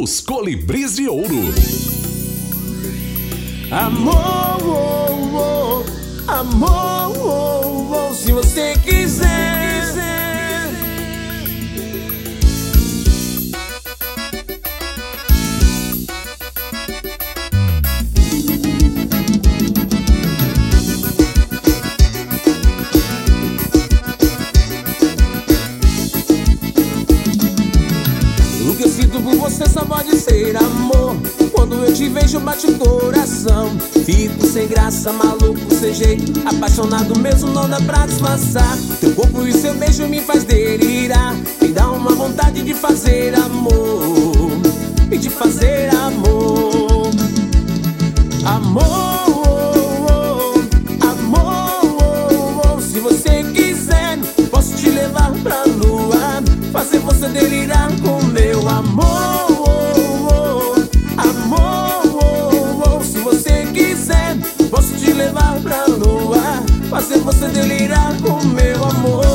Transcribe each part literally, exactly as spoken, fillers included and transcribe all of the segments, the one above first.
Os Colibris de Ouro. Amor, oh, oh, amor, oh, oh, se você quiser. O que eu sinto por você só pode ser amor. Quando eu te vejo bate o coração. Fico sem graça, maluco, sem jeito, apaixonado mesmo não dá pra disfarçar. Teu corpo e seu beijo me faz delirar. Me dá uma vontade de fazer amor, e de fazer amor. Amor, oh, oh, amor, oh, oh, se você quiser posso te levar pra lua, fazer você delirar com meu amor. Posso te levar pra lua, fazer você delirar com meu amor.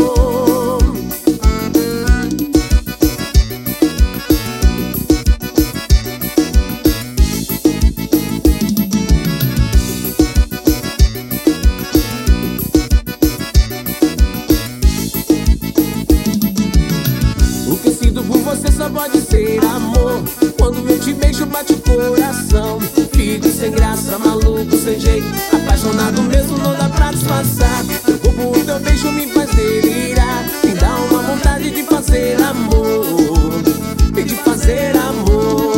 O que eu sinto por você só pode ser amor. Quando eu te beijo bate o coração. Fico sem graça, maluco, sem jeito, apaixonado mesmo não dá pra disfarçar. Teu corpo, o teu beijo me faz delirar. Me dá uma vontade de fazer amor, e de fazer amor.